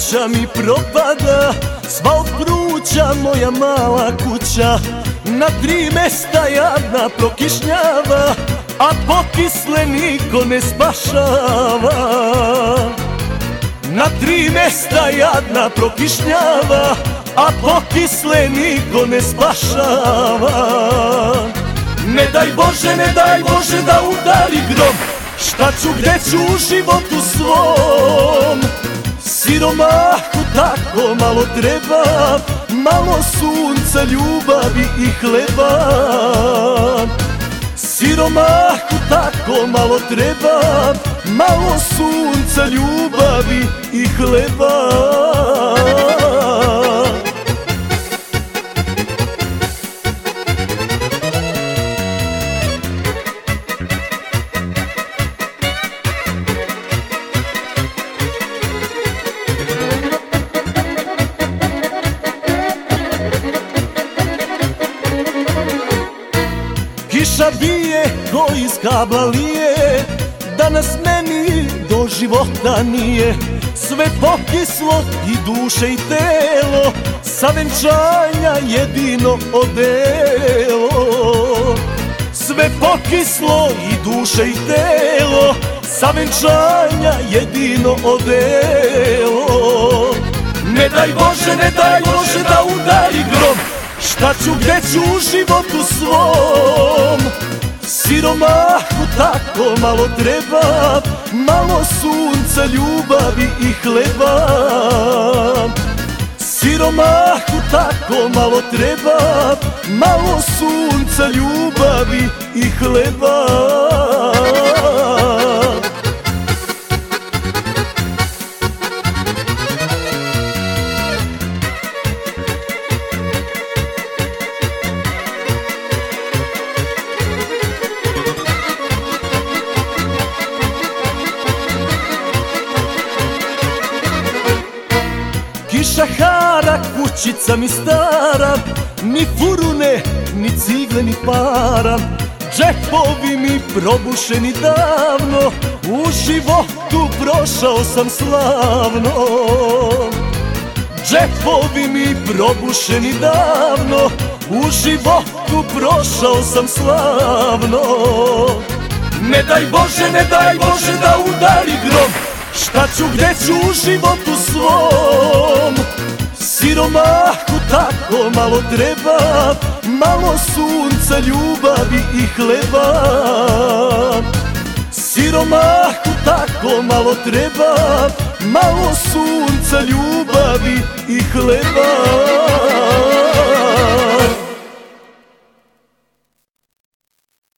kuća mi propada, sva od vruća moja mala kuća. Na 3 mesta jadna prokišnjava, a pokisle niko ne spašava. Na 3 mesta jadna prokišnjava, a pokisle niko ne spašava. Ne daj Bože da udari grom, šta ću, gde ću u životu svom? Siromahu tako malo treba, malo sunca, ljubavi i hleba. Siromahu tako malo treba, malo sunca, ljubavi i hleba. Kiša bije ko iz kabla lije, danas meni do života nije. Sve pokislo i duše i telo, sa venčanja jedino odelo. Sve pokislo i duše i telo, sa venčanja jedino odelo. Ne daj Bože da udari grom, šta ću, gde ću u životu svom? Siromahu tako malo treba, malo sunca, ljubavi i hleba. Siromahu tako malo treba, malo sunca, ljubavi i hleba. Kiša hara, kućica mi stara, ni furune, ni cigle, ni para. Džepovi mi probušeni davno, u životu prošao sam slavno. Džepovi mi probušeni davno, u životu prošao sam slavno. Ne daj Bože da udari grom, šta ću, gde ću u životu svom? Siromahu tako malo treba, malo sunca, ljubavi i hleba. Siromahu tako malo treba, malo sunca, ljubavi i hleba.